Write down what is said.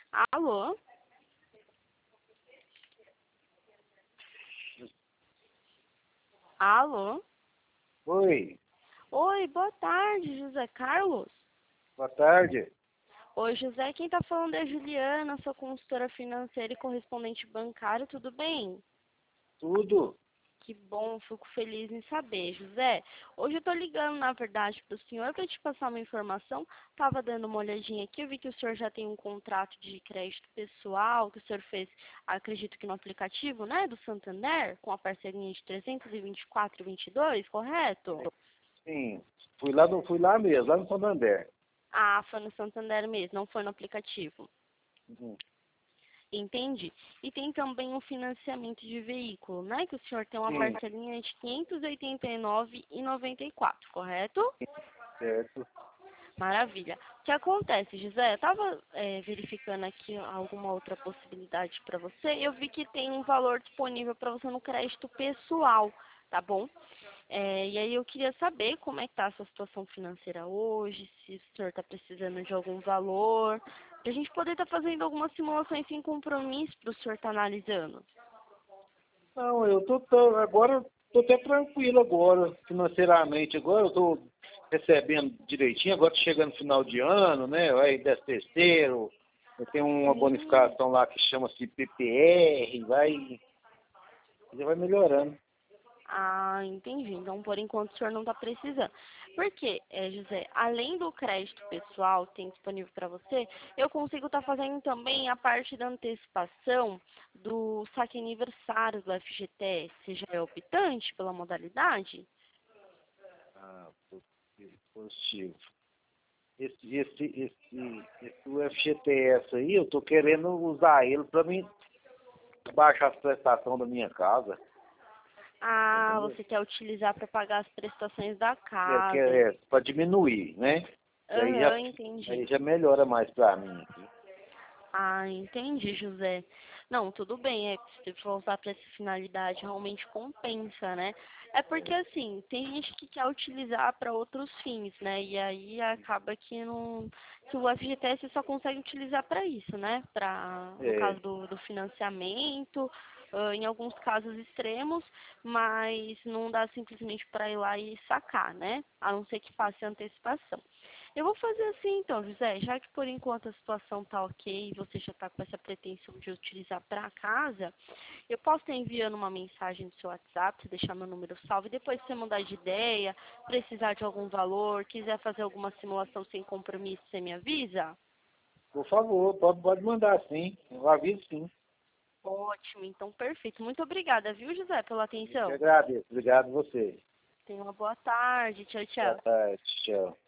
Alô? Alô? Oi, Oi, boa tarde, José Carlos. boa tarde. Oi, José, quem tá falando é a Juliana, sou consultora financeira e correspondente bancário, tudo bem? Tudo? Que bom, fico feliz em saber, José. Hoje eu tô ligando, na verdade, para o senhor para te passar uma informação. Tava dando uma olhadinha aqui, eu vi que o senhor já tem um contrato de crédito pessoal que o senhor fez, acredito que no aplicativo, né, do Santander, com a parcelinha de 324,22, correto? Sim, fui lá mesmo, lá no Santander. Ah, foi no Santander mesmo, não foi no aplicativo. Uhum. Entendi. E tem também um financiamento de veículo, né? Que o senhor tem uma Sim, parcelinha de R$ 589,94, correto? certo. Maravilha. O que acontece, José? Eu estava verificando aqui alguma outra possibilidade para você. Eu vi que tem um valor disponível para você no crédito pessoal, tá bom? E aí eu queria saber como é que está a sua situação financeira hoje, se o senhor está precisando de algum valor, para a gente poder estar fazendo algumas simulações sem compromisso para o senhor estar analisando. Não, agora tô até tranquilo agora, financeiramente. Agora eu tô recebendo direitinho, agora tô chegando no final de ano, né? Vai 13º, eu tenho uma Hum. bonificação lá que chama-se PPR, já vai melhorando. Ah, entendi. Então, por enquanto, o senhor não está precisando. Porque, José, além do crédito pessoal que tem disponível para você, eu consigo estar fazendo também a parte da antecipação do saque aniversário do FGTS. Você já é optante pela modalidade? Ah, positivo. Esse FGTS aí, eu tô querendo usar ele para mim baixar as prestações da minha casa, Ah, entendeu? você quer utilizar para pagar as prestações da Que casa. é para diminuir, né? Daí já, Aham, entendi. aí já melhora mais para mim aqui. Ah, entendi, José. Não, tudo bem, se for usar para essa finalidade, realmente compensa, né? É porque, assim, tem gente que quer utilizar para outros fins, né? E aí acaba que não, que o FGTS só consegue utilizar para isso, né? No É, caso do financiamento, em alguns casos extremos, mas não dá simplesmente para ir lá e sacar, né? A não ser que faça antecipação. Eu vou fazer assim então, José, já que por enquanto a situação tá ok e você já está com essa pretensão de utilizar para casa, eu posso estar enviando uma mensagem no seu WhatsApp, você deixar meu número salvo, e depois se você mudar de ideia, precisar de algum valor, quiser fazer alguma simulação sem compromisso, você me avisa? por favor, pode mandar sim. Eu aviso sim. Ótimo, então perfeito. Muito obrigada, viu, José, pela Eu que atenção. agradeço. Obrigado a você. Tenha uma boa tarde. Tchau, Boa tchau. tarde. Tchau.